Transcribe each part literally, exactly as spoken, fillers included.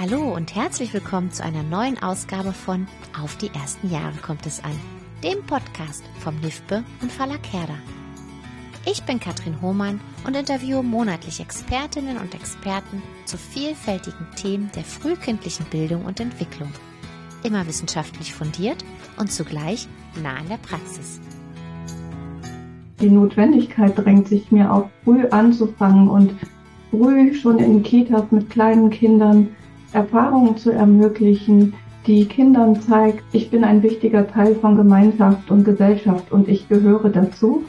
Hallo und herzlich willkommen zu einer neuen Ausgabe von Auf die ersten Jahre kommt es an, dem Podcast vom NIFBE und Verlag Herder. Ich bin Katrin Hohmann und interviewe monatlich Expertinnen und Experten zu vielfältigen Themen der frühkindlichen Bildung und Entwicklung. Immer wissenschaftlich fundiert und zugleich nah an der Praxis. Die Notwendigkeit drängt sich mir auf, früh anzufangen und früh schon in Kitas mit kleinen Kindern Erfahrungen zu ermöglichen, die Kindern zeigt, ich bin ein wichtiger Teil von Gemeinschaft und Gesellschaft und ich gehöre dazu.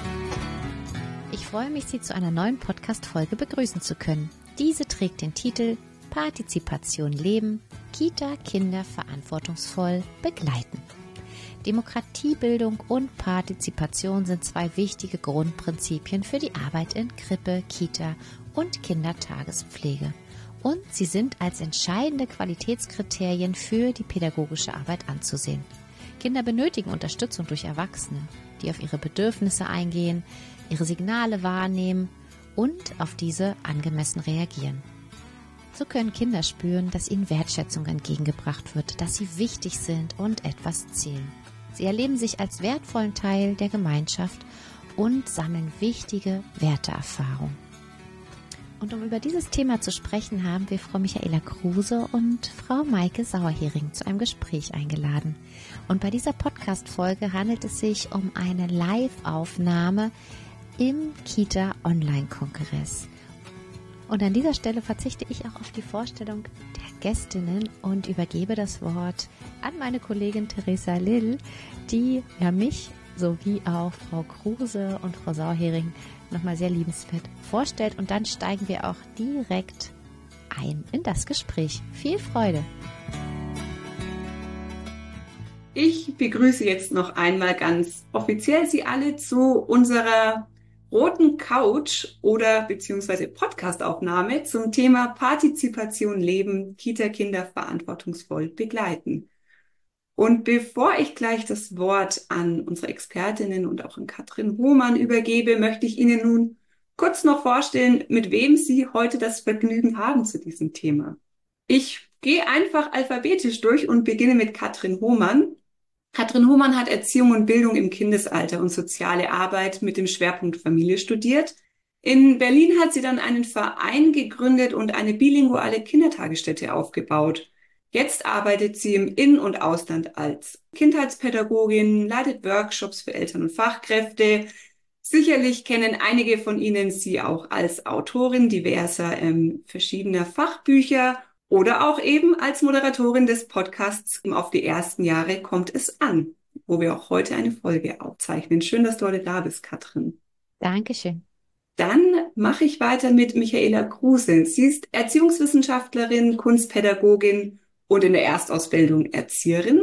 Ich freue mich, Sie zu einer neuen Podcast-Folge begrüßen zu können. Diese trägt den Titel Partizipation leben, Kita-Kinder verantwortungsvoll begleiten. Demokratiebildung und Partizipation sind zwei wichtige Grundprinzipien für die Arbeit in Krippe, Kita und Kindertagespflege. Und sie sind als entscheidende Qualitätskriterien für die pädagogische Arbeit anzusehen. Kinder benötigen Unterstützung durch Erwachsene, die auf ihre Bedürfnisse eingehen, ihre Signale wahrnehmen und auf diese angemessen reagieren. So können Kinder spüren, dass ihnen Wertschätzung entgegengebracht wird, dass sie wichtig sind und etwas zählen. Sie erleben sich als wertvollen Teil der Gemeinschaft und sammeln wichtige Werteerfahrungen. Und um über dieses Thema zu sprechen, haben wir Frau Michaela Kruse und Frau Maike Sauerhering zu einem Gespräch eingeladen. Und bei dieser Podcast-Folge handelt es sich um eine Live-Aufnahme im Kita-Online-Kongress. Und an dieser Stelle verzichte ich auch auf die Vorstellung der Gästinnen und übergebe das Wort an meine Kollegin Theresa Lill, die ja mich sowie auch Frau Kruse und Frau Sauerhering nochmal sehr liebenswert vorstellt. Und dann steigen wir auch direkt ein in das Gespräch. Viel Freude! Ich begrüße jetzt noch einmal ganz offiziell Sie alle zu unserer roten Couch oder beziehungsweise Podcastaufnahme zum Thema Partizipation leben, Kita-Kinder verantwortungsvoll begleiten. Und bevor ich gleich das Wort an unsere Expertinnen und auch an Katrin Hohmann übergebe, möchte ich Ihnen nun kurz noch vorstellen, mit wem Sie heute das Vergnügen haben zu diesem Thema. Ich gehe einfach alphabetisch durch und beginne mit Katrin Hohmann. Katrin Hohmann hat Erziehung und Bildung im Kindesalter und soziale Arbeit mit dem Schwerpunkt Familie studiert. In Berlin hat sie dann einen Verein gegründet und eine bilinguale Kindertagesstätte aufgebaut. Jetzt arbeitet sie im In- und Ausland als Kindheitspädagogin, leitet Workshops für Eltern und Fachkräfte. Sicherlich kennen einige von Ihnen sie auch als Autorin diverser ähm, verschiedener Fachbücher oder auch eben als Moderatorin des Podcasts Auf die ersten Jahre kommt es an, wo wir auch heute eine Folge aufzeichnen. Schön, dass du heute da bist, Katrin. Dankeschön. Dann mache ich weiter mit Michaela Kruse. Sie ist Erziehungswissenschaftlerin, Kunstpädagogin und in der Erstausbildung Erzieherin.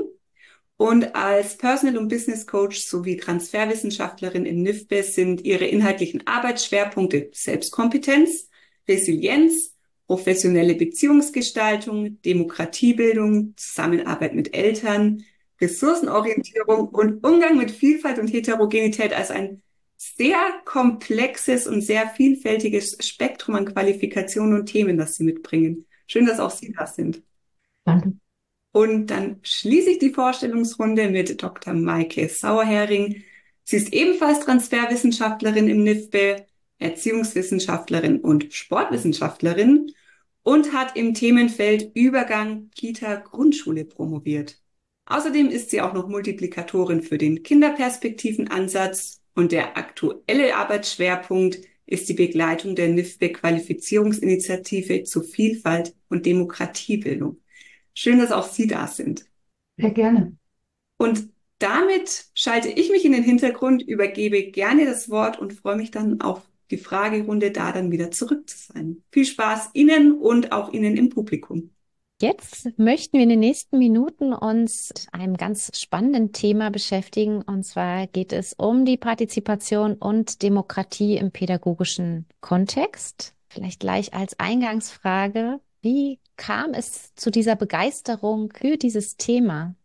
Und als Personal- und Business Coach sowie Transferwissenschaftlerin im NIFBE sind ihre inhaltlichen Arbeitsschwerpunkte Selbstkompetenz, Resilienz, professionelle Beziehungsgestaltung, Demokratiebildung, Zusammenarbeit mit Eltern, Ressourcenorientierung und Umgang mit Vielfalt und Heterogenität als ein sehr komplexes und sehr vielfältiges Spektrum an Qualifikationen und Themen, das sie mitbringen. Schön, dass auch Sie da sind. Danke. Und dann schließe ich die Vorstellungsrunde mit Doktor Maike Sauerhering. Sie ist ebenfalls Transferwissenschaftlerin im NIFBE, Erziehungswissenschaftlerin und Sportwissenschaftlerin und hat im Themenfeld Übergang Kita-Grundschule promoviert. Außerdem ist sie auch noch Multiplikatorin für den Kinderperspektivenansatz und der aktuelle Arbeitsschwerpunkt ist die Begleitung der NIFBE-Qualifizierungsinitiative zu Vielfalt und Demokratiebildung. Schön, dass auch Sie da sind. Sehr gerne. Und damit schalte ich mich in den Hintergrund, übergebe gerne das Wort und freue mich dann auf die Fragerunde, da dann wieder zurück zu sein. Viel Spaß Ihnen und auch Ihnen im Publikum. Jetzt möchten wir in den nächsten Minuten uns mit einem ganz spannenden Thema beschäftigen. Und zwar geht es um die Partizipation und Demokratie im pädagogischen Kontext. Vielleicht gleich als Eingangsfrage: Wie kam es zu dieser Begeisterung für dieses Thema?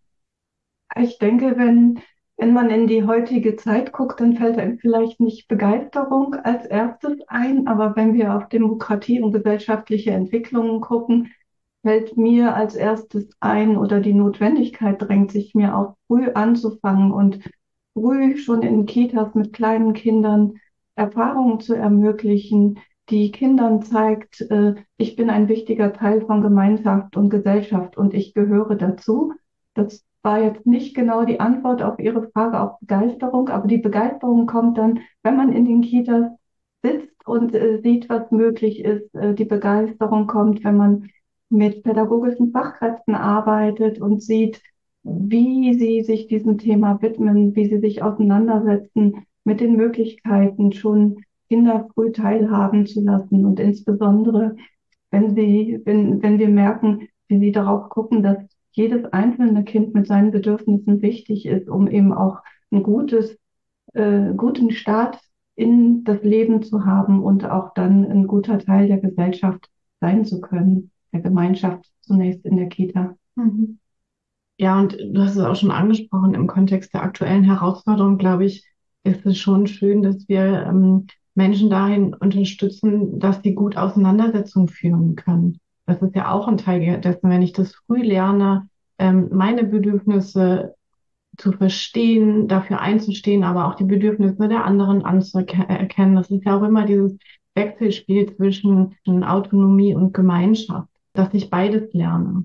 Ich denke, wenn, wenn man in die heutige Zeit guckt, dann fällt einem vielleicht nicht Begeisterung als erstes ein, aber wenn wir auf Demokratie und gesellschaftliche Entwicklungen gucken, fällt mir als erstes ein oder die Notwendigkeit drängt sich mir auf, früh anzufangen und früh schon in Kitas mit kleinen Kindern Erfahrungen zu ermöglichen, die Kindern zeigt, äh, ich bin ein wichtiger Teil von Gemeinschaft und Gesellschaft und ich gehöre dazu. Das war jetzt nicht genau die Antwort auf Ihre Frage auf Begeisterung, aber die Begeisterung kommt dann, wenn man in den Kitas sitzt und äh, sieht, was möglich ist. Äh, die Begeisterung kommt, wenn man mit pädagogischen Fachkräften arbeitet und sieht, wie sie sich diesem Thema widmen, wie sie sich auseinandersetzen mit den Möglichkeiten, schon Kinder früh teilhaben zu lassen und insbesondere, wenn sie, wenn, wenn wir merken, wie sie darauf gucken, dass jedes einzelne Kind mit seinen Bedürfnissen wichtig ist, um eben auch ein gutes, äh, guten Start in das Leben zu haben und auch dann ein guter Teil der Gesellschaft sein zu können, der Gemeinschaft zunächst in der Kita. Mhm. Ja, und du hast es auch schon angesprochen, im Kontext der aktuellen Herausforderung, glaube ich, ist es schon schön, dass wir ähm, Menschen dahin unterstützen, dass sie gut Auseinandersetzungen führen können. Das ist ja auch ein Teil dessen, wenn ich das früh lerne, ähm, meine Bedürfnisse zu verstehen, dafür einzustehen, aber auch die Bedürfnisse der anderen anzuerkennen. Das ist ja auch immer dieses Wechselspiel zwischen Autonomie und Gemeinschaft, dass ich beides lerne.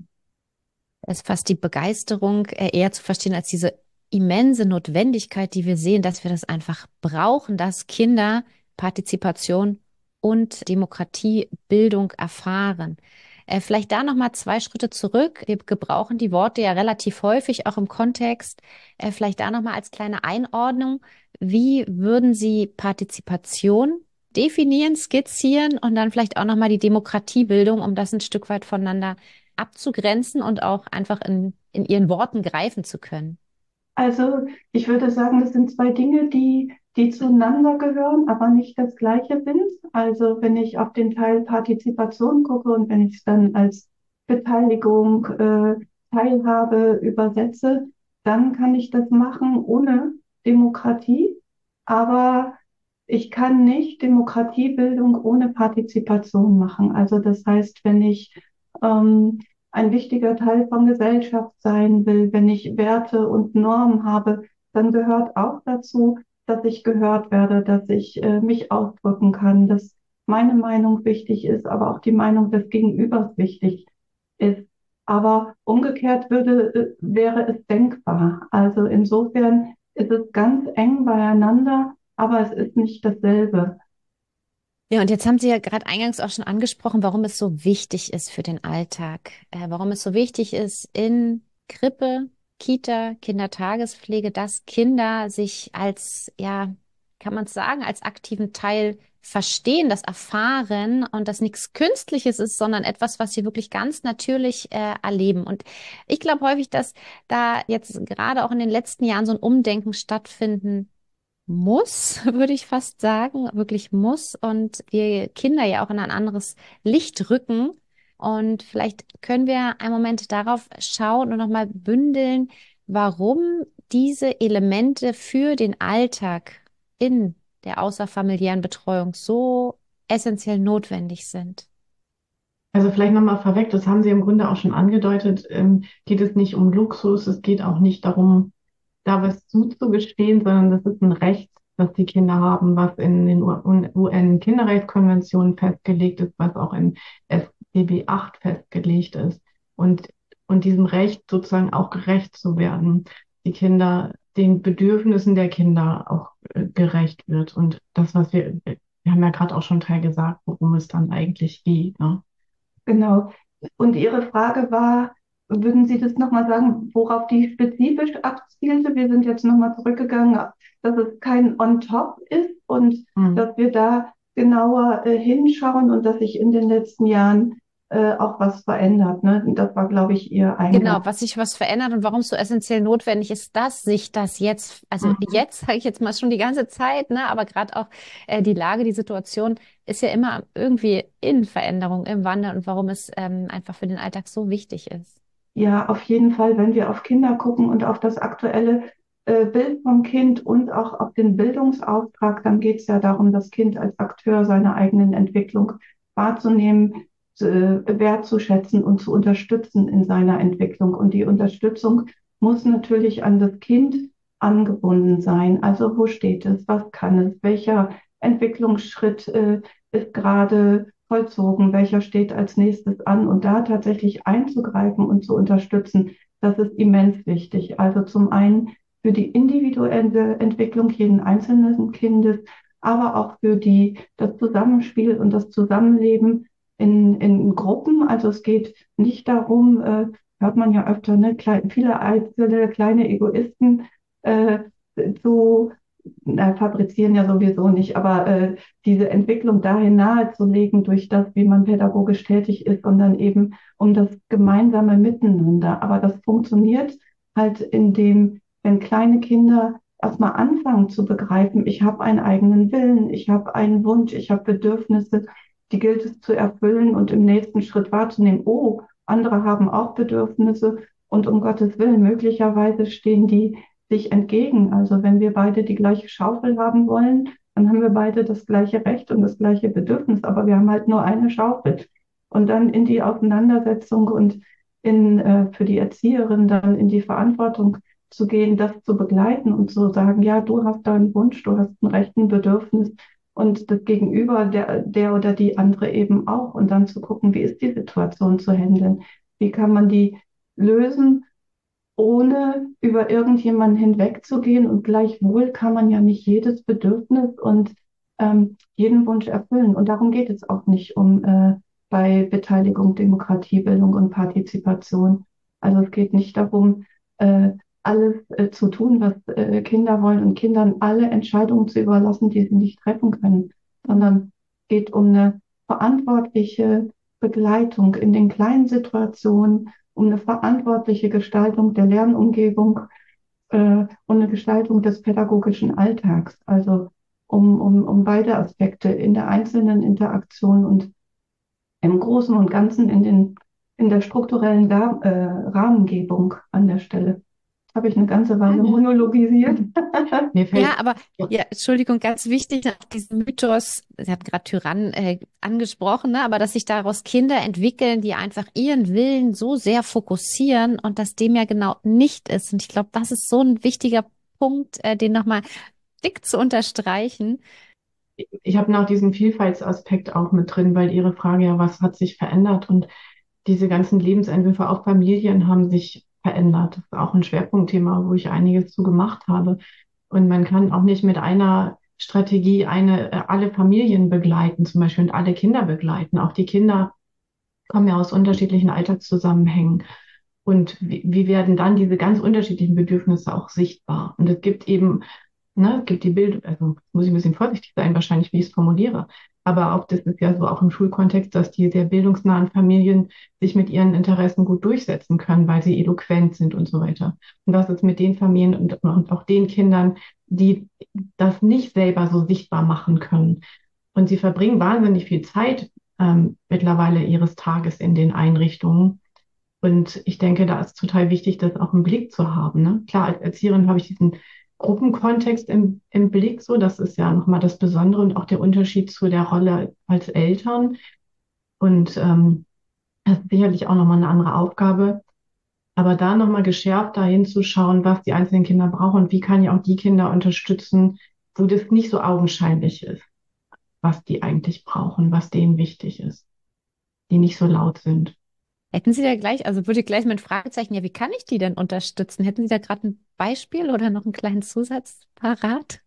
Es ist fast die Begeisterung äh, eher zu verstehen als diese immense Notwendigkeit, die wir sehen, dass wir das einfach brauchen, dass Kinder Partizipation und Demokratiebildung erfahren. Äh, vielleicht da noch mal zwei Schritte zurück. Wir gebrauchen die Worte ja relativ häufig, auch im Kontext. Äh, vielleicht da noch mal als kleine Einordnung. Wie würden Sie Partizipation definieren, skizzieren und dann vielleicht auch noch mal die Demokratiebildung, um das ein Stück weit voneinander abzugrenzen und auch einfach in, in Ihren Worten greifen zu können? Also ich würde sagen, das sind zwei Dinge, die, die zueinander gehören, aber nicht das Gleiche sind. Also wenn ich auf den Teil Partizipation gucke und wenn ich es dann als Beteiligung, äh, Teilhabe übersetze, dann kann ich das machen ohne Demokratie. Aber ich kann nicht Demokratiebildung ohne Partizipation machen. Also das heißt, wenn ich ähm, ein wichtiger Teil von Gesellschaft sein will, wenn ich Werte und Normen habe, dann gehört auch dazu, dass ich gehört werde, dass ich äh, mich ausdrücken kann, dass meine Meinung wichtig ist, aber auch die Meinung des Gegenübers wichtig ist. Aber umgekehrt würde, äh, wäre es denkbar. Also insofern ist es ganz eng beieinander, aber es ist nicht dasselbe. Ja, und jetzt haben Sie ja gerade eingangs auch schon angesprochen, warum es so wichtig ist für den Alltag, äh, warum es so wichtig ist in Krippe, Kita, Kindertagespflege, dass Kinder sich als, ja, kann man es sagen, als aktiven Teil verstehen, das erfahren und das nichts Künstliches ist, sondern etwas, was sie wirklich ganz natürlich äh, erleben. Und ich glaube häufig, dass da jetzt gerade auch in den letzten Jahren so ein Umdenken stattfinden muss, würde ich fast sagen, wirklich muss und wir Kinder ja auch in ein anderes Licht rücken. Und vielleicht können wir einen Moment darauf schauen und nochmal bündeln, warum diese Elemente für den Alltag in der außerfamiliären Betreuung so essentiell notwendig sind. Also vielleicht nochmal vorweg, das haben Sie im Grunde auch schon angedeutet, ähm, geht es nicht um Luxus, es geht auch nicht darum, da was zuzugestehen, sondern das ist ein Recht, das die Kinder haben, was in den U N-Kinderrechtskonventionen festgelegt ist, was auch in S G B acht festgelegt ist. Und, und diesem Recht sozusagen auch gerecht zu werden, die Kinder, den Bedürfnissen der Kinder auch äh, gerecht wird. Und das, was wir, wir haben ja gerade auch schon Teil gesagt, worum es dann eigentlich geht, ne? Genau. Und Ihre Frage war, würden Sie das nochmal sagen, worauf die spezifisch abzielte? Wir sind jetzt nochmal zurückgegangen, dass es kein On-Top ist und Mhm. dass wir da genauer äh, hinschauen und dass sich in den letzten Jahren äh, auch was verändert. Ne? Das war, glaube ich, Ihr Eingang. Genau, was sich was verändert und warum es so essentiell notwendig ist, dass sich das jetzt, also Mhm. jetzt sage ich jetzt mal schon die ganze Zeit, ne, aber gerade auch äh, die Lage, die Situation ist ja immer irgendwie in Veränderung, im Wandel und warum es ähm, einfach für den Alltag so wichtig ist. Ja, auf jeden Fall, wenn wir auf Kinder gucken und auf das aktuelle äh, Bild vom Kind und auch auf den Bildungsauftrag, dann geht es ja darum, das Kind als Akteur seiner eigenen Entwicklung wahrzunehmen. äh, wertzuschätzen und zu unterstützen in seiner Entwicklung. Und die Unterstützung muss natürlich an das Kind angebunden sein. Also wo steht es, was kann es, welcher Entwicklungsschritt äh, ist gerade vollzogen, welcher steht als nächstes an, und da tatsächlich einzugreifen und zu unterstützen, das ist immens wichtig. Also zum einen für die individuelle Entwicklung jeden einzelnen Kindes, aber auch für die, das Zusammenspiel und das Zusammenleben in, in Gruppen. Also es geht nicht darum, äh, hört man ja öfter, ne, klein, viele einzelne kleine Egoisten äh, zu äh, fabrizieren ja sowieso nicht, aber äh, diese Entwicklung dahin nahezulegen durch das, wie man pädagogisch tätig ist, sondern eben um das gemeinsame Miteinander. Aber das funktioniert halt in dem, wenn kleine Kinder erstmal anfangen zu begreifen, ich habe einen eigenen Willen, ich habe einen Wunsch, ich habe Bedürfnisse, die gilt es zu erfüllen und im nächsten Schritt wahrzunehmen, oh, andere haben auch Bedürfnisse und um Gottes Willen, möglicherweise stehen die sich entgegen. Also wenn wir beide die gleiche Schaufel haben wollen, dann haben wir beide das gleiche Recht und das gleiche Bedürfnis, aber wir haben halt nur eine Schaufel. Und dann in die Auseinandersetzung und in, äh, für die Erzieherin dann in die Verantwortung zu gehen, das zu begleiten und zu sagen, ja, du hast da einen Wunsch, du hast ein Recht, ein Bedürfnis und das Gegenüber, der, der oder die andere eben auch. Und dann zu gucken, wie ist die Situation zu handeln? Wie kann man die lösen, ohne über irgendjemanden hinwegzugehen? Und gleichwohl kann man ja nicht jedes Bedürfnis und ähm, jeden Wunsch erfüllen. Und darum geht es auch nicht um äh, bei Beteiligung, Demokratiebildung und Partizipation. Also es geht nicht darum, äh, alles äh, zu tun, was äh, Kinder wollen und Kindern alle Entscheidungen zu überlassen, die sie nicht treffen können, sondern es geht um eine verantwortliche Begleitung in den kleinen Situationen, um eine verantwortliche Gestaltung der Lernumgebung äh, und eine Gestaltung des pädagogischen Alltags. Also um, um, um beide Aspekte in der einzelnen Interaktion und im Großen und Ganzen in den, in der strukturellen Gar, äh, Rahmengebung an der Stelle. Habe ich eine ganze Weile monologisiert. Mir fällt, Ja, aber ja, Entschuldigung, ganz wichtig, nach diesem Mythos, Sie haben gerade Tyrann äh, angesprochen, ne, aber dass sich daraus Kinder entwickeln, die einfach ihren Willen so sehr fokussieren und dass dem ja genau nicht ist. Und ich glaube, das ist so ein wichtiger Punkt, äh, den nochmal dick zu unterstreichen. ich habe noch diesen Vielfaltsaspekt auch mit drin, weil Ihre Frage ja, was hat sich verändert? Und diese ganzen Lebensentwürfe, auch Familien haben sich verändert. Das ist auch ein Schwerpunktthema, wo ich einiges zu gemacht habe. Und man kann auch nicht mit einer Strategie eine, äh, alle Familien begleiten, zum Beispiel, und alle Kinder begleiten. Auch die Kinder kommen ja aus unterschiedlichen Alltagszusammenhängen. Und wie, wie werden dann diese ganz unterschiedlichen Bedürfnisse auch sichtbar? Und es gibt eben, ne, es gibt die Bildung, also muss ich ein bisschen vorsichtig sein, wahrscheinlich, wie ich es formuliere. Aber auch das ist ja so auch im Schulkontext, dass die sehr bildungsnahen Familien sich mit ihren Interessen gut durchsetzen können, weil sie eloquent sind und so weiter. Und was ist mit den Familien und, und auch den Kindern, die das nicht selber so sichtbar machen können? Und sie verbringen wahnsinnig viel Zeit ähm, mittlerweile ihres Tages in den Einrichtungen. Und ich denke, da ist total wichtig, das auch im Blick zu haben. Ne? Klar, als Erzieherin habe ich diesen Gruppenkontext im, im Blick, so, das ist ja nochmal das Besondere und auch der Unterschied zu der Rolle als Eltern. Und ähm, das ist sicherlich auch nochmal eine andere Aufgabe. Aber da nochmal geschärft dahin zu schauen, was die einzelnen Kinder brauchen und wie kann ich auch die Kinder unterstützen, wo das nicht so augenscheinlich ist, was die eigentlich brauchen, was denen wichtig ist, die nicht so laut sind. Hätten Sie da gleich, also würde ich gleich mit Fragezeichen, ja, wie kann ich die denn unterstützen? Hätten Sie da gerade ein Beispiel oder noch einen kleinen Zusatz parat?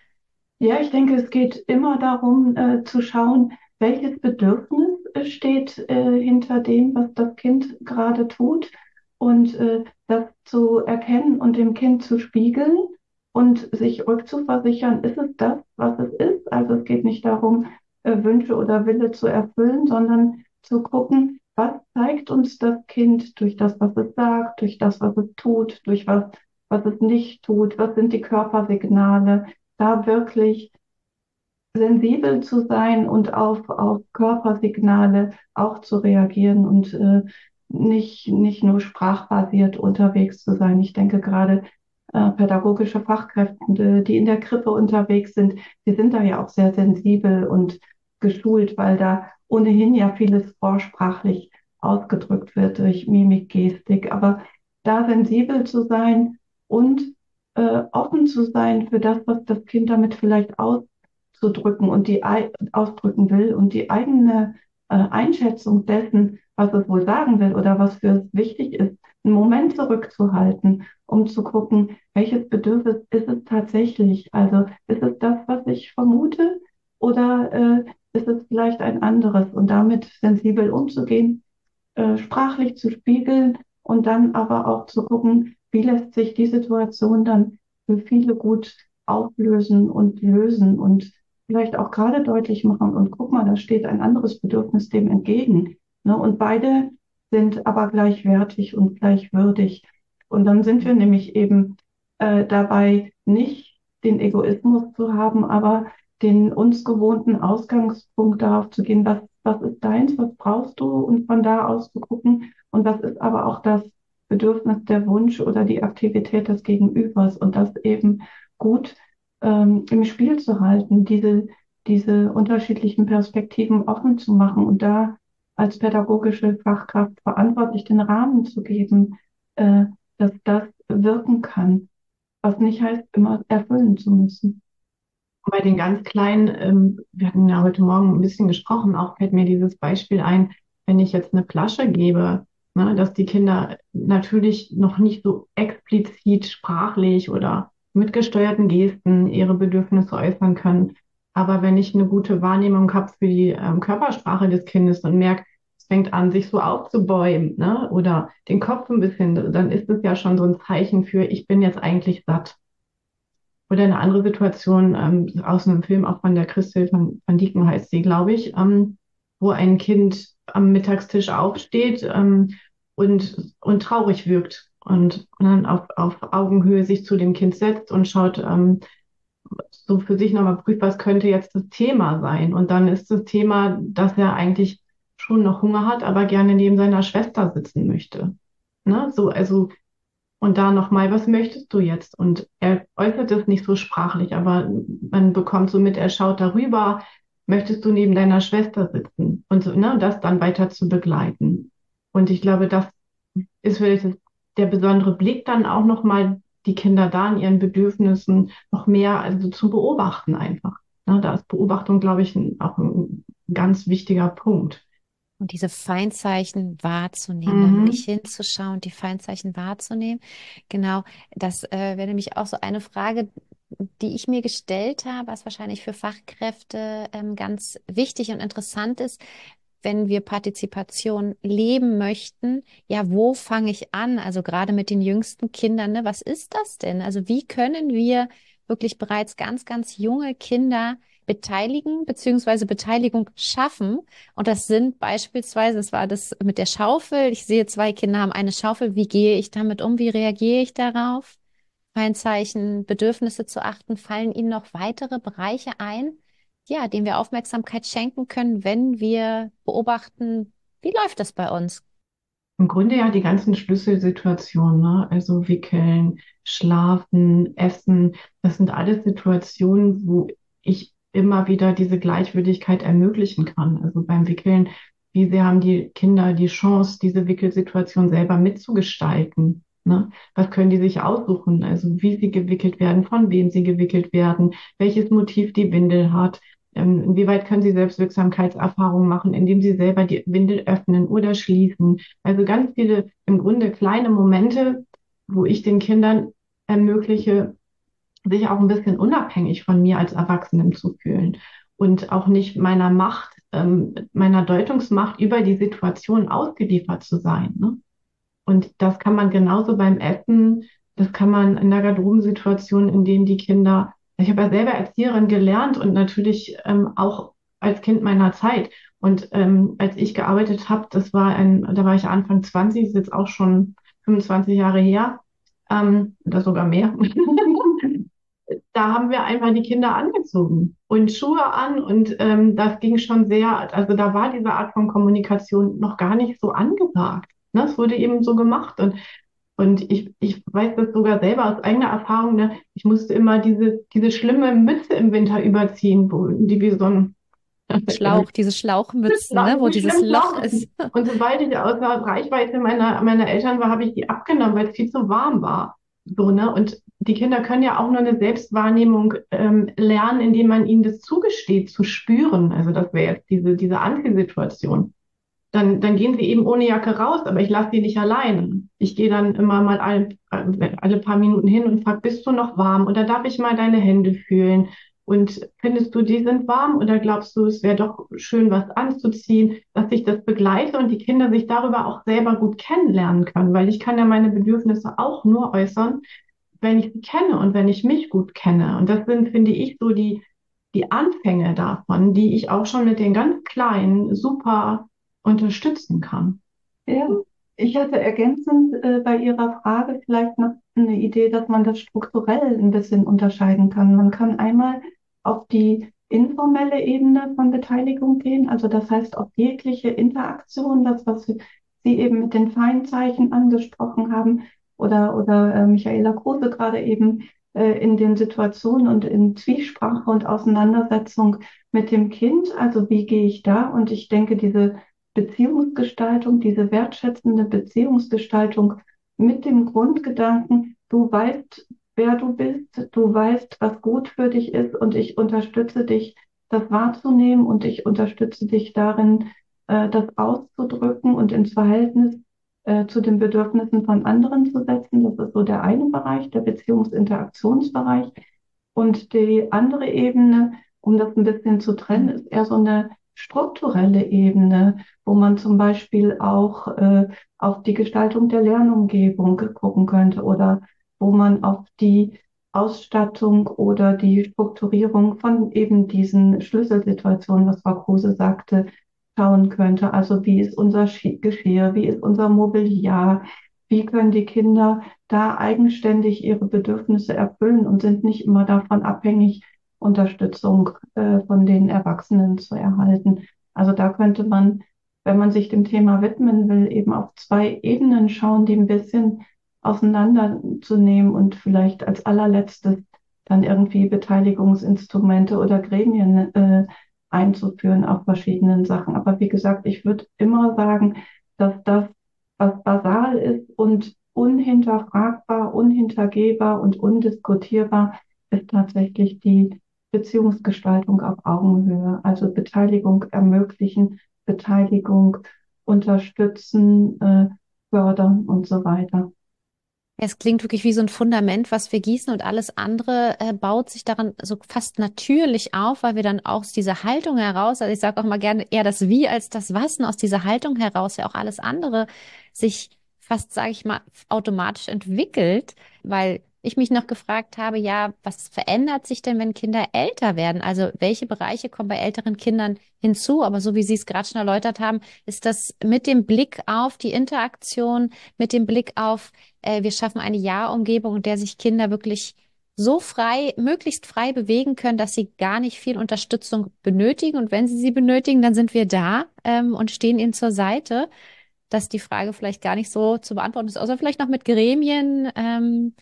Ja, ich denke, es geht immer darum, äh, zu schauen, welches Bedürfnis äh, steht äh, hinter dem, was das Kind gerade tut, und äh, das zu erkennen und dem Kind zu spiegeln und sich rückzuversichern, ist es das, was es ist? Also es geht nicht darum, äh, Wünsche oder Wille zu erfüllen, sondern zu gucken, was zeigt uns das Kind durch das, was es sagt, durch das, was es tut, durch was, was es nicht tut, was sind die Körpersignale, da wirklich sensibel zu sein und auf, auf Körpersignale auch zu reagieren und äh, nicht, nicht nur sprachbasiert unterwegs zu sein. Ich denke gerade äh, pädagogische Fachkräfte, die in der Krippe unterwegs sind, die sind da ja auch sehr sensibel und geschult, weil da ohnehin ja vieles vorsprachlich ausgedrückt wird durch Mimik, Gestik. Aber da sensibel zu sein und äh, offen zu sein für das, was das Kind damit vielleicht auszudrücken und die ausdrücken will und die eigene äh, Einschätzung dessen, was es wohl sagen will oder was für es wichtig ist, einen Moment zurückzuhalten, um zu gucken, welches Bedürfnis ist es tatsächlich? Also ist es das, was ich vermute, oder äh, ist es vielleicht ein anderes? Und damit sensibel umzugehen, äh, sprachlich zu spiegeln und dann aber auch zu gucken, wie lässt sich die Situation dann für viele gut auflösen und lösen und vielleicht auch gerade deutlich machen. Und guck mal, da steht ein anderes Bedürfnis dem entgegen. Ne? Und beide sind aber gleichwertig und gleichwürdig. Und dann sind wir nämlich eben äh, dabei, nicht den Egoismus zu haben, aber den uns gewohnten Ausgangspunkt darauf zu gehen, was, was ist deins, was brauchst du, und von da aus zu gucken, und was ist aber auch das Bedürfnis, der Wunsch oder die Aktivität des Gegenübers, und das eben gut ähm, im Spiel zu halten, diese, diese unterschiedlichen Perspektiven offen zu machen und da als pädagogische Fachkraft verantwortlich den Rahmen zu geben, äh, dass das wirken kann, was nicht heißt, immer erfüllen zu müssen. Bei den ganz Kleinen, ähm, wir hatten ja heute Morgen ein bisschen gesprochen, auch fällt mir dieses Beispiel ein, wenn ich jetzt eine Flasche gebe, ne, dass die Kinder natürlich noch nicht so explizit sprachlich oder mit gesteuerten Gesten ihre Bedürfnisse äußern können. Aber wenn ich eine gute Wahrnehmung habe für die ähm, Körpersprache des Kindes und merke, es fängt an, sich so aufzubäumen, ne, oder den Kopf ein bisschen, dann ist es ja schon so ein Zeichen für, ich bin jetzt eigentlich satt. Oder eine andere Situation ähm, aus einem Film, auch von der Christel van, van Dieken heißt sie, glaube ich, ähm, wo ein Kind am Mittagstisch aufsteht ähm, und, und traurig wirkt und, und dann auf, auf Augenhöhe sich zu dem Kind setzt und schaut, ähm, so für sich nochmal prüft, was könnte jetzt das Thema sein. Und dann ist das Thema, dass er eigentlich schon noch Hunger hat, aber gerne neben seiner Schwester sitzen möchte. Ne? So, also und da nochmal, was möchtest du jetzt? Und er äußert es nicht so sprachlich, aber man bekommt so mit, er schaut darüber, möchtest du neben deiner Schwester sitzen? Und so, ne, das dann weiter zu begleiten. Und ich glaube, das ist vielleicht das- der besondere Blick dann auch nochmal, die Kinder da in ihren Bedürfnissen noch mehr also zu beobachten einfach. Ne, da ist Beobachtung, glaube ich, ein, auch ein ganz wichtiger Punkt. Und diese Feindzeichen wahrzunehmen, da wirklich Mhm. hinzuschauen, die Feindzeichen wahrzunehmen. Genau, das äh, wäre nämlich auch so eine Frage, die ich mir gestellt habe, was wahrscheinlich für Fachkräfte ähm, ganz wichtig und interessant ist, wenn wir Partizipation leben möchten. Ja, wo fange ich an? Also gerade mit den jüngsten Kindern, ne? Was ist das denn? Also wie können wir wirklich bereits ganz, ganz junge Kinder beteiligen, beziehungsweise Beteiligung schaffen? Und das sind beispielsweise, das war das mit der Schaufel. Ich sehe, zwei Kinder haben eine Schaufel. Wie gehe ich damit um? Wie reagiere ich darauf? Feindzeichen, Bedürfnisse zu achten. Fallen Ihnen noch weitere Bereiche ein, ja, denen wir Aufmerksamkeit schenken können, wenn wir beobachten, wie läuft das bei uns? Im Grunde ja die ganzen Schlüsselsituationen, ne? Also Wickeln, Schlafen, Essen, das sind alles Situationen, wo ich immer wieder diese Gleichwürdigkeit ermöglichen kann. Also beim Wickeln, wie sehr haben die Kinder die Chance, diese Wickelsituation selber mitzugestalten? Ne? Was können die sich aussuchen? Also wie sie gewickelt werden, von wem sie gewickelt werden, welches Motiv die Windel hat. Ähm, inwieweit können Sie Selbstwirksamkeitserfahrungen machen, indem Sie selber die Windel öffnen oder schließen? Also ganz viele im Grunde kleine Momente, wo ich den Kindern ermögliche, sich auch ein bisschen unabhängig von mir als Erwachsenem zu fühlen und auch nicht meiner Macht, ähm, meiner Deutungsmacht über die Situation ausgeliefert zu sein. Ne? Und das kann man genauso beim Essen, das kann man in der Garderobensituation, in denen die Kinder, ich habe ja selber Erzieherin gelernt und natürlich ähm, auch als Kind meiner Zeit. Und ähm, als ich gearbeitet habe, das war ein, da war ich Anfang zwanzig, ist jetzt auch schon fünfundzwanzig Jahre her, ähm, oder sogar mehr. Da haben wir einfach die Kinder angezogen und Schuhe an und ähm, das ging schon sehr, also da war diese Art von Kommunikation noch gar nicht so angesagt. Ne? Es wurde eben so gemacht und, und ich, ich weiß das sogar selber aus eigener Erfahrung, ne? Ich musste immer diese, diese schlimme Mütze im Winter überziehen, wo die wie so ein Schlauch, diese Schlauchmützen, ne, wo Wie dieses schlimm Loch Schlauch. ist. Und sobald ich außer Reichweite meiner, meiner Eltern war, habe ich die abgenommen, weil es viel zu warm war. So, ne? Und die Kinder können ja auch nur eine Selbstwahrnehmung ähm, lernen, indem man ihnen das zugesteht, zu spüren. Also das wäre jetzt diese, diese Antisituation. Dann, dann gehen sie eben ohne Jacke raus, aber ich lasse sie nicht alleine. Ich gehe dann immer mal alle, alle paar Minuten hin und frage, bist du noch warm? Oder darf ich mal deine Hände fühlen? Und findest du, die sind warm? Oder glaubst du, es wäre doch schön, was anzuziehen, dass ich das begleite und die Kinder sich darüber auch selber gut kennenlernen können? Weil ich kann ja meine Bedürfnisse auch nur äußern, wenn ich sie kenne und wenn ich mich gut kenne. Und das sind, finde ich, so die, die Anfänge davon, die ich auch schon mit den ganz Kleinen super unterstützen kann. Ja, ich hatte ergänzend äh, bei Ihrer Frage vielleicht noch eine Idee, dass man das strukturell ein bisschen unterscheiden kann. Man kann einmal auf die informelle Ebene von Beteiligung gehen, also das heißt auf jegliche Interaktion, das, was Sie Sie eben mit den Feinzeichen angesprochen haben oder, oder äh, Michaela Kruse gerade eben äh, in den Situationen und in Zwiesprache und Auseinandersetzung mit dem Kind. Also wie gehe ich da? Und ich denke, diese Beziehungsgestaltung, diese wertschätzende Beziehungsgestaltung mit dem Grundgedanken, du weißt, wer du bist, du weißt, was gut für dich ist und ich unterstütze dich, das wahrzunehmen und ich unterstütze dich darin, äh, das auszudrücken und ins Verhältnis äh, zu den Bedürfnissen von anderen zu setzen. Das ist so der eine Bereich, der Beziehungsinteraktionsbereich. Und die andere Ebene, um das ein bisschen zu trennen, ist eher so eine strukturelle Ebene, wo man zum Beispiel auch äh, auf die Gestaltung der Lernumgebung gucken könnte oder wo man auf die Ausstattung oder die Strukturierung von eben diesen Schlüsselsituationen, was Frau Kruse sagte, schauen könnte. Also wie ist unser Geschirr, wie ist unser Mobiliar, wie können die Kinder da eigenständig ihre Bedürfnisse erfüllen und sind nicht immer davon abhängig, Unterstützung äh, von den Erwachsenen zu erhalten. Also da könnte man, wenn man sich dem Thema widmen will, eben auf zwei Ebenen schauen, die ein bisschen auseinanderzunehmen und vielleicht als allerletztes dann irgendwie Beteiligungsinstrumente oder Gremien äh, einzuführen auf verschiedenen Sachen. Aber wie gesagt, ich würde immer sagen, dass das, was basal ist und unhinterfragbar, unhintergehbar und undiskutierbar, ist tatsächlich die Beziehungsgestaltung auf Augenhöhe, also Beteiligung ermöglichen, Beteiligung unterstützen, äh, fördern und so weiter. Es klingt wirklich wie so ein Fundament, was wir gießen und alles andere äh, baut sich daran so fast natürlich auf, weil wir dann auch aus dieser Haltung heraus, also ich sage auch mal gerne eher das Wie als das Was, und aus dieser Haltung heraus ja auch alles andere sich fast, sage ich mal, automatisch entwickelt, weil ich mich noch gefragt habe, ja, was verändert sich denn, wenn Kinder älter werden? Also welche Bereiche kommen bei älteren Kindern hinzu? Aber so wie Sie es gerade schon erläutert haben, ist das mit dem Blick auf die Interaktion, mit dem Blick auf äh, wir schaffen eine Ja-Umgebung, in der sich Kinder wirklich so frei, möglichst frei bewegen können, dass sie gar nicht viel Unterstützung benötigen. Und wenn sie sie benötigen, dann sind wir da ähm, und stehen ihnen zur Seite, dass die Frage vielleicht gar nicht so zu beantworten ist, außer vielleicht noch mit Gremien, ähm,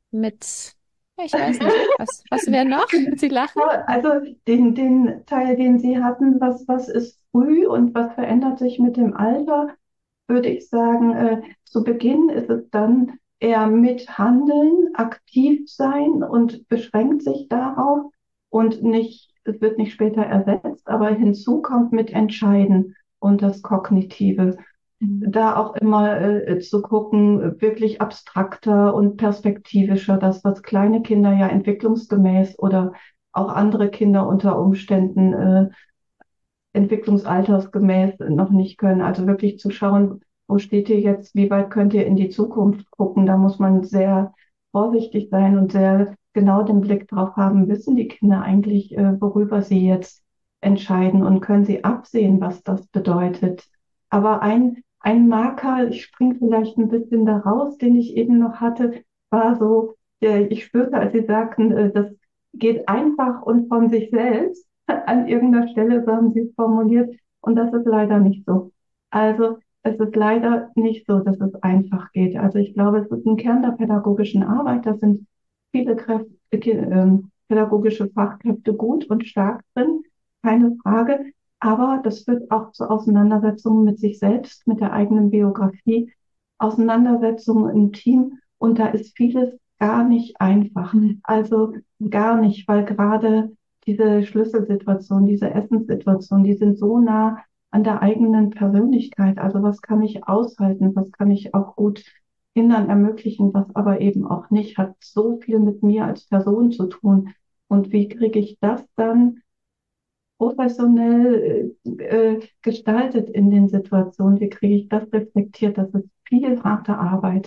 mit, ja, ich weiß nicht, was, was wäre noch? Sie lachen. Also den, den Teil, den Sie hatten, was, was ist früh und was verändert sich mit dem Alter, würde ich sagen, äh, zu Beginn ist es dann eher mit Handeln, aktiv sein und beschränkt sich darauf und nicht, es wird nicht später ersetzt, aber hinzu kommt mit Entscheiden und das Kognitive. Da auch immer äh, zu gucken, wirklich abstrakter und perspektivischer, das, was kleine Kinder ja entwicklungsgemäß oder auch andere Kinder unter Umständen äh, entwicklungsaltersgemäß noch nicht können. Also wirklich zu schauen, wo steht ihr jetzt, wie weit könnt ihr in die Zukunft gucken. Da muss man sehr vorsichtig sein und sehr genau den Blick drauf haben, wissen die Kinder eigentlich, äh, worüber sie jetzt entscheiden und können sie absehen, was das bedeutet. Aber ein, ein Marker, ich springe vielleicht ein bisschen da raus, den ich eben noch hatte, war so, äh, ich spürte, als Sie sagten, äh, das geht einfach und von sich selbst. An irgendeiner Stelle, so haben Sie es formuliert, und das ist leider nicht so. Also es ist leider nicht so, dass es einfach geht. Also ich glaube, es ist ein Kern der pädagogischen Arbeit. Da sind viele Kräfte, äh, pädagogische Fachkräfte gut und stark drin, keine Frage. Aber das führt auch zu Auseinandersetzungen mit sich selbst, mit der eigenen Biografie, Auseinandersetzungen im Team. Und da ist vieles gar nicht einfach. Also gar nicht, weil gerade diese Schlüsselsituation, diese Essenssituation, die sind so nah an der eigenen Persönlichkeit. Also was kann ich aushalten, was kann ich auch gut Kindern ermöglichen, was aber eben auch nicht, hat so viel mit mir als Person zu tun. Und wie kriege ich das dann professionell äh, gestaltet in den Situationen? Wie kriege ich das reflektiert? Das ist viel harte Arbeit.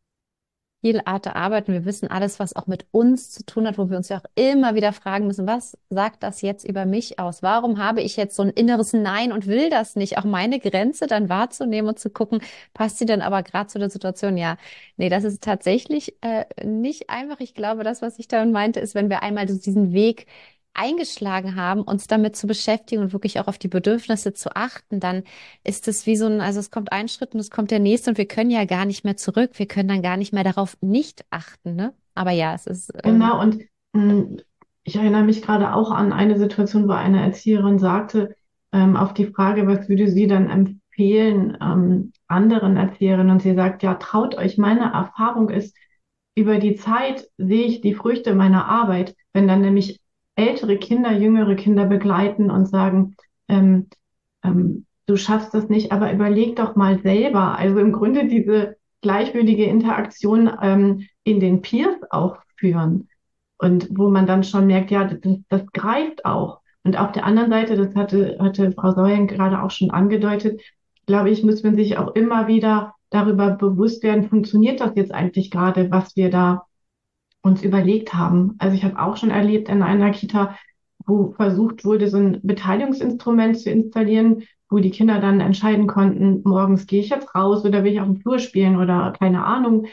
Viel harte Arbeit und wir wissen alles, was auch mit uns zu tun hat, wo wir uns ja auch immer wieder fragen müssen, was sagt das jetzt über mich aus? Warum habe ich jetzt so ein inneres Nein und will das nicht? Auch meine Grenze dann wahrzunehmen und zu gucken, passt sie denn aber gerade zu der Situation? Ja, nee, das ist tatsächlich äh, nicht einfach. Ich glaube, das, was ich damit meinte, ist, wenn wir einmal so diesen Weg eingeschlagen haben, uns damit zu beschäftigen und wirklich auch auf die Bedürfnisse zu achten, dann ist es wie so ein, also es kommt ein Schritt und es kommt der nächste und wir können ja gar nicht mehr zurück. Wir können dann gar nicht mehr darauf nicht achten, ne? Aber ja, es ist, ähm, Genau, und mh, ich erinnere mich gerade auch an eine Situation, wo eine Erzieherin sagte, ähm, auf die Frage, was würde sie dann empfehlen, ähm, anderen Erzieherinnen? Und sie sagt, ja, traut euch, meine Erfahrung ist, über die Zeit sehe ich die Früchte meiner Arbeit, wenn dann nämlich ältere Kinder, jüngere Kinder begleiten und sagen, ähm, ähm, du schaffst das nicht, aber überleg doch mal selber. Also im Grunde diese gleichwürdige Interaktion ähm, in den Peers auch führen. Und wo man dann schon merkt, ja, das, das greift auch. Und auf der anderen Seite, das hatte, hatte Frau Sauer gerade auch schon angedeutet, glaube ich, muss man sich auch immer wieder darüber bewusst werden, funktioniert das jetzt eigentlich gerade, was wir da uns überlegt haben. Also ich habe auch schon erlebt in einer Kita, wo versucht wurde, so ein Beteiligungsinstrument zu installieren, wo die Kinder dann entscheiden konnten, morgens gehe ich jetzt raus oder will ich auf dem Flur spielen oder keine Ahnung.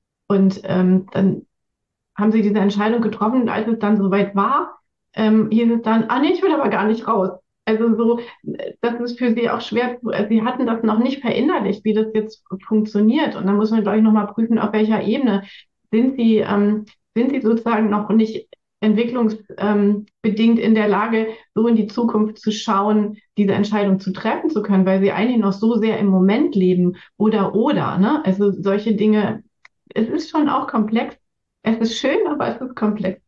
Und ähm, dann haben sie diese Entscheidung getroffen und als es dann soweit war, ähm, hieß es dann, ah nee, ich will aber gar nicht raus. Also so, das ist für sie auch schwer. zu- also Sie hatten das noch nicht verinnerlicht, wie das jetzt funktioniert. Und dann muss man, glaube ich, nochmal prüfen, auf welcher Ebene sind sie, ähm, sind sie sozusagen noch nicht entwicklungsbedingt ähm, bedingt in der Lage, so in die Zukunft zu schauen, diese Entscheidung zu treffen zu können, weil sie eigentlich noch so sehr im Moment leben oder oder, ne? Also solche Dinge, es ist schon auch komplex. Es ist schön, aber es ist komplex.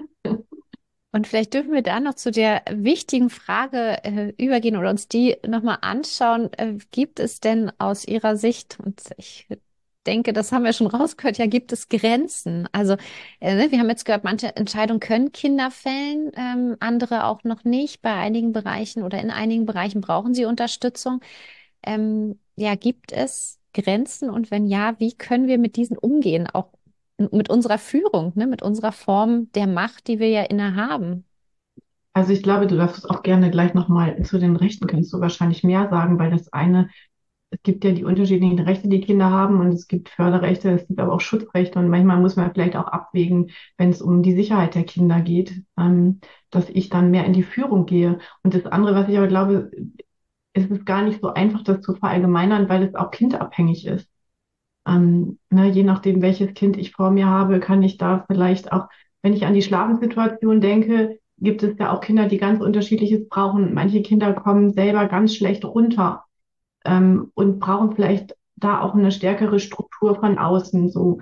und vielleicht dürfen wir da noch zu der wichtigen Frage äh, übergehen oder uns die nochmal anschauen. Äh, gibt es denn aus Ihrer Sicht, und ich denke, das haben wir schon rausgehört, ja, gibt es Grenzen? Also, äh, ne, wir haben jetzt gehört, manche Entscheidungen können Kinder fällen, ähm, andere auch noch nicht. Bei einigen Bereichen oder in einigen Bereichen brauchen sie Unterstützung. Ähm, ja, gibt es Grenzen? Und wenn ja, wie können wir mit diesen umgehen? Auch mit unserer Führung, ne, mit unserer Form der Macht, die wir ja inne haben. Also ich glaube, du darfst auch gerne gleich nochmal zu den Rechten, kannst du wahrscheinlich mehr sagen, weil das eine, es gibt ja die unterschiedlichen Rechte, die Kinder haben und es gibt Förderrechte, es gibt aber auch Schutzrechte und manchmal muss man vielleicht auch abwägen, wenn es um die Sicherheit der Kinder geht, ähm, dass ich dann mehr in die Führung gehe. Und das andere, was ich aber glaube, es ist gar nicht so einfach, das zu verallgemeinern, weil es auch kindabhängig ist. Ähm, ne, je nachdem, welches Kind ich vor mir habe, kann ich da vielleicht auch, wenn ich an die Schlafenssituation denke, gibt es ja auch Kinder, die ganz Unterschiedliches brauchen. Manche Kinder kommen selber ganz schlecht runter, ähm, und brauchen vielleicht da auch eine stärkere Struktur von außen. So,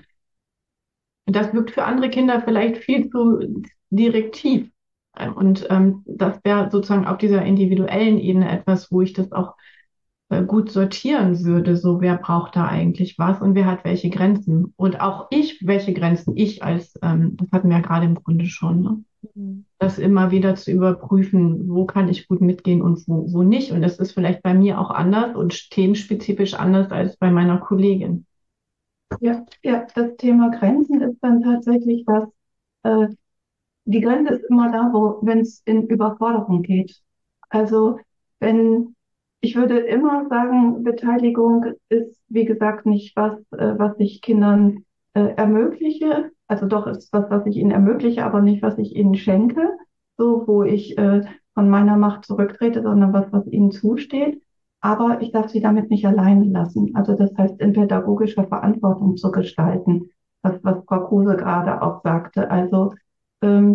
das wirkt für andere Kinder vielleicht viel zu direktiv. Ähm, Und ähm, das wäre sozusagen auf dieser individuellen Ebene etwas, wo ich das auch äh, gut sortieren würde, so wer braucht da eigentlich was und wer hat welche Grenzen. Und auch ich, welche Grenzen ich als, ähm, das hatten wir ja gerade im Grunde schon, ne? Mhm. Das immer wieder zu überprüfen, wo kann ich gut mitgehen und wo, wo nicht. Und das ist vielleicht bei mir auch anders und themenspezifisch anders als bei meiner Kollegin. Ja, ja, das Thema Grenzen ist dann tatsächlich was, äh, die Grenze ist immer da, wo, wenn es in Überforderung geht. Also wenn, ich würde immer sagen, Beteiligung ist, wie gesagt, nicht was, äh, was ich Kindern äh, ermögliche. Also doch ist was, was ich ihnen ermögliche, aber nicht, was ich ihnen schenke, so wo ich äh, von meiner Macht zurücktrete, sondern was, was ihnen zusteht. Aber ich darf sie damit nicht alleine lassen. Also das heißt, in pädagogischer Verantwortung zu gestalten, was, was Frau Kruse gerade auch sagte. Also ähm,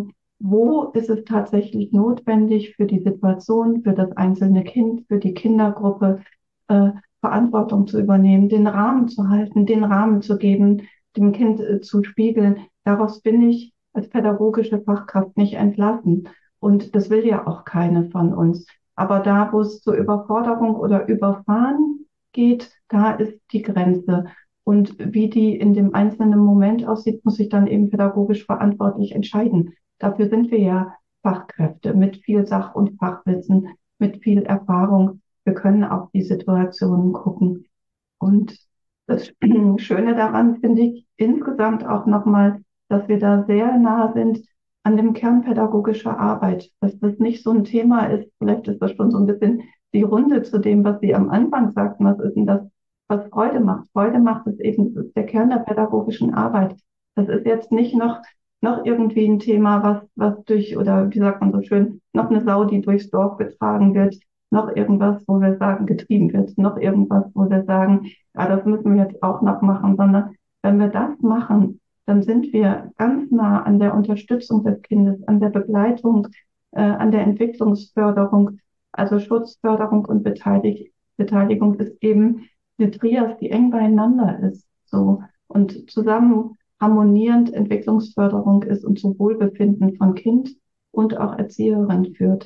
wo ist es tatsächlich notwendig für die Situation, für das einzelne Kind, für die Kindergruppe, äh, Verantwortung zu übernehmen, den Rahmen zu halten, den Rahmen zu geben, dem Kind äh, zu spiegeln. Daraus bin ich als pädagogische Fachkraft nicht entlassen. Und das will ja auch keine von uns. Aber da, wo es zur Überforderung oder Überfahren geht, da ist die Grenze. Und wie die in dem einzelnen Moment aussieht, muss ich dann eben pädagogisch verantwortlich entscheiden. Dafür sind wir ja Fachkräfte mit viel Sach- und Fachwissen, mit viel Erfahrung. Wir können auf die Situationen gucken. Und das Schöne daran finde ich insgesamt auch nochmal, dass wir da sehr nah sind an dem Kern pädagogischer Arbeit. Dass das nicht so ein Thema ist, vielleicht ist das schon so ein bisschen die Runde zu dem, was Sie am Anfang sagten. Was ist denn das, was Freude macht? Freude macht es eben, das ist der Kern der pädagogischen Arbeit. Das ist jetzt nicht noch, noch irgendwie ein Thema, was, was durch, oder wie sagt man so schön, noch eine Sau, die durchs Dorf getragen wird, noch irgendwas, wo wir sagen, getrieben wird, noch irgendwas, wo wir sagen, ja, das müssen wir jetzt auch noch machen, sondern wenn wir das machen, dann sind wir ganz nah an der Unterstützung des Kindes, an der Begleitung, äh, an der Entwicklungsförderung. Also Schutzförderung und Beteilig Beteiligung ist eben eine Trias, die eng beieinander ist, so, und zusammen harmonierend Entwicklungsförderung ist und zum Wohlbefinden von Kind und auch Erzieherin führt.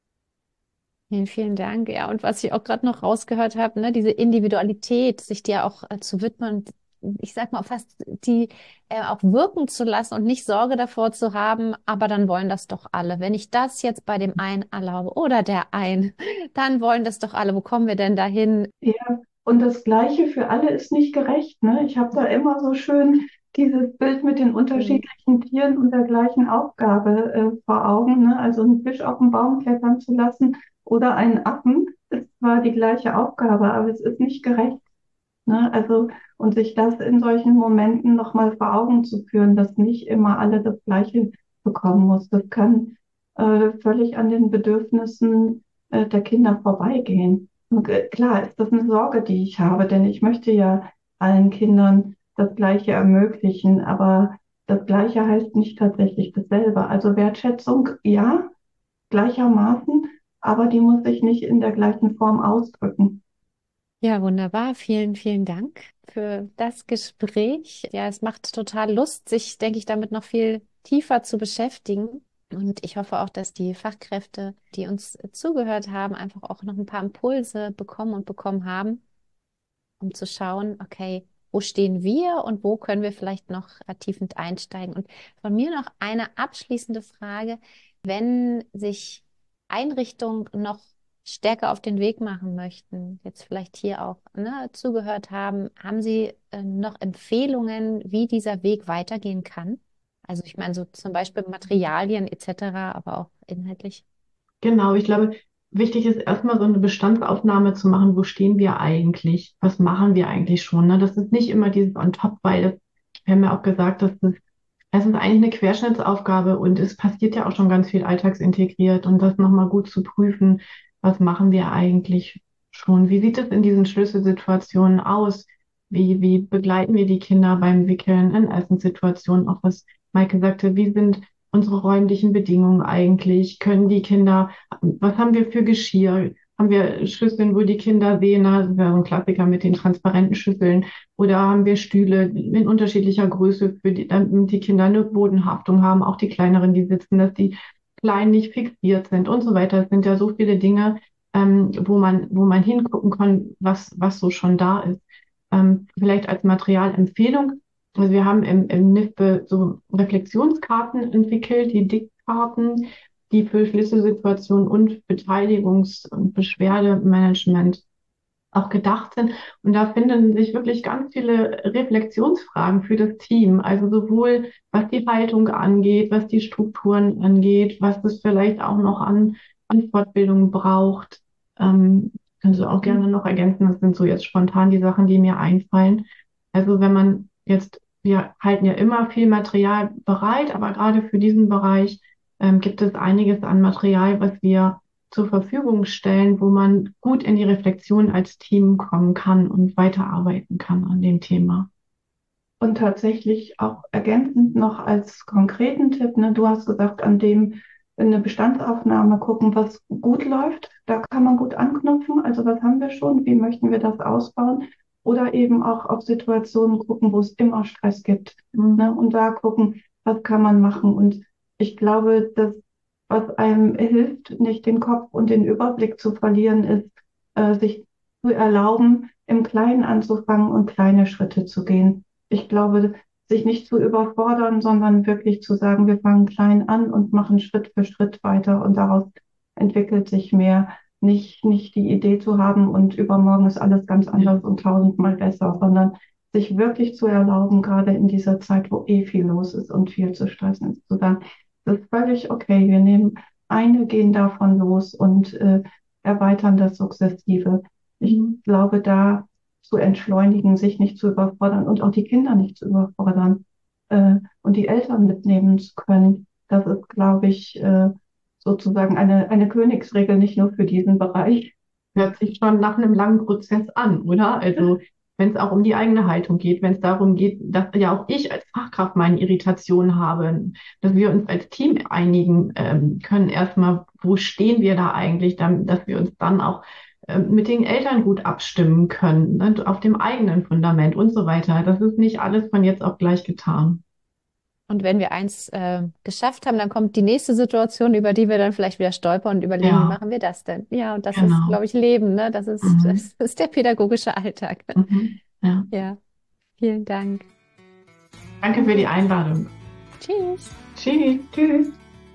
Vielen, vielen Dank. Ja, und was ich auch gerade noch rausgehört habe, ne, diese Individualität, sich der auch äh, zu widmen und ich sag mal fast die äh, auch wirken zu lassen und nicht Sorge davor zu haben, aber dann wollen das doch alle. Wenn ich das jetzt bei dem einen erlaube oder der einen, dann wollen das doch alle. Wo kommen wir denn dahin? Ja, und das Gleiche für alle ist nicht gerecht, ne? Ich habe da immer so schön dieses Bild mit den Hm. unterschiedlichen Tieren und der gleichen Aufgabe äh, vor Augen, ne? Also einen Fisch auf den Baum klettern zu lassen oder einen Affen ist zwar die gleiche Aufgabe, aber es ist nicht gerecht, ne? Also, und sich das in solchen Momenten nochmal vor Augen zu führen, dass nicht immer alle das Gleiche bekommen muss. Das kann äh, völlig an den Bedürfnissen äh, der Kinder vorbeigehen. Und äh, klar ist das eine Sorge, die ich habe, denn ich möchte ja allen Kindern das Gleiche ermöglichen, aber das Gleiche heißt nicht tatsächlich dasselbe. Also Wertschätzung, ja, gleichermaßen, aber die muss sich nicht in der gleichen Form ausdrücken. Ja, wunderbar. Vielen, vielen Dank für das Gespräch. Ja, es macht total Lust, sich, denke ich, damit noch viel tiefer zu beschäftigen. Und ich hoffe auch, dass die Fachkräfte, die uns zugehört haben, einfach auch noch ein paar Impulse bekommen und bekommen haben, um zu schauen, okay, wo stehen wir und wo können wir vielleicht noch vertiefend einsteigen? Und von mir noch eine abschließende Frage. Wenn sich Einrichtungen noch stärker auf den Weg machen möchten, jetzt vielleicht hier auch, ne, zugehört haben, haben Sie äh, noch Empfehlungen, wie dieser Weg weitergehen kann? Also ich meine, so zum Beispiel Materialien et cetera, aber auch inhaltlich. Genau, ich glaube, wichtig ist erstmal so eine Bestandsaufnahme zu machen, wo stehen wir eigentlich, was machen wir eigentlich schon, ne? Das ist nicht immer dieses on top, weil das, wir haben ja auch gesagt, dass das, es ist eigentlich eine Querschnittsaufgabe und es passiert ja auch schon ganz viel alltagsintegriert und das nochmal gut zu prüfen, was machen wir eigentlich schon, wie sieht es in diesen Schlüsselsituationen aus, wie, wie begleiten wir die Kinder beim Wickeln in Essenssituationen, auch was Maike sagte, wie sind unsere räumlichen Bedingungen eigentlich? Können die Kinder, was haben wir für Geschirr? Haben wir Schüsseln, wo die Kinder sehen, na, das ist ja so ein Klassiker mit den transparenten Schüsseln, oder haben wir Stühle in unterschiedlicher Größe, für die, damit die Kinder eine Bodenhaftung haben, auch die kleineren, die sitzen, dass die Kleinen nicht fixiert sind und so weiter. Es sind ja so viele Dinge, ähm, wo man, wo man hingucken kann, was, was so schon da ist. Ähm, vielleicht als Materialempfehlung. Also wir haben im, im N I F B so Reflexionskarten entwickelt, die Dickkarten, die für Schlüsselsituationen und Beteiligungs- und Beschwerdemanagement auch gedacht sind. Und da finden sich wirklich ganz viele Reflexionsfragen für das Team. Also sowohl was die Haltung angeht, was die Strukturen angeht, was es vielleicht auch noch an, an Fortbildung braucht. Ähm, Können Sie auch gerne noch ergänzen. Das sind so jetzt spontan die Sachen, die mir einfallen. Also wenn man jetzt, wir halten ja immer viel Material bereit, aber gerade für diesen Bereich ähm, gibt es einiges an Material, was wir zur Verfügung stellen, wo man gut in die Reflexion als Team kommen kann und weiterarbeiten kann an dem Thema. Und tatsächlich auch ergänzend noch als konkreten Tipp, ne, du hast gesagt, an dem eine Bestandsaufnahme gucken, was gut läuft. Da kann man gut anknüpfen. Also was haben wir schon? Wie möchten wir das ausbauen? Oder eben auch auf Situationen gucken, wo es immer Stress gibt. Mhm. Ne? Und da gucken, was kann man machen? Und ich glaube, dass was einem hilft, nicht den Kopf und den Überblick zu verlieren, ist, äh, sich zu erlauben, im Kleinen anzufangen und kleine Schritte zu gehen. Ich glaube, sich nicht zu überfordern, sondern wirklich zu sagen, wir fangen klein an und machen Schritt für Schritt weiter und daraus entwickelt sich mehr. Nicht, nicht die Idee zu haben und übermorgen ist alles ganz anders und tausendmal besser, sondern sich wirklich zu erlauben, gerade in dieser Zeit, wo eh viel los ist und viel zu stressen ist, zu sagen, das ist völlig okay, wir nehmen eine, gehen davon los und äh, erweitern das sukzessive. Ich glaube, da zu entschleunigen, sich nicht zu überfordern und auch die Kinder nicht zu überfordern äh, und die Eltern mitnehmen zu können. Das ist, glaube ich, äh, sozusagen eine, eine Königsregel, nicht nur für diesen Bereich. Hört sich schon nach einem langen Prozess an, oder? Also wenn es auch um die eigene Haltung geht, wenn es darum geht, dass ja auch ich als Fachkraft meine Irritationen habe, dass wir uns als Team einigen ähm, können, erstmal, wo stehen wir da eigentlich, dann, dass wir uns dann auch mit den Eltern gut abstimmen können, ne, auf dem eigenen Fundament und so weiter. Das ist nicht alles von jetzt auf gleich getan. Und wenn wir eins äh, geschafft haben, dann kommt die nächste Situation, über die wir dann vielleicht wieder stolpern und überlegen, Ja. wie machen wir das denn? Ja, und das Genau. ist, glaube ich, Leben, ne? Das ist, Mhm. das ist der pädagogische Alltag. Mhm. Ja. Ja, vielen Dank. Danke für die Einladung. Tschüss. Tschüss. Tschüss.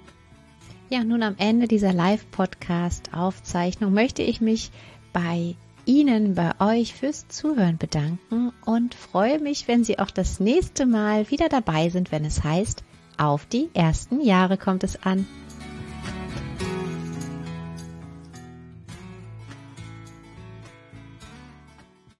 Ja, nun am Ende dieser Live-Podcast-Aufzeichnung möchte ich mich bei Ihnen, bei euch fürs Zuhören bedanken und freue mich, wenn Sie auch das nächste Mal wieder dabei sind, wenn es heißt, auf die ersten Jahre kommt es an.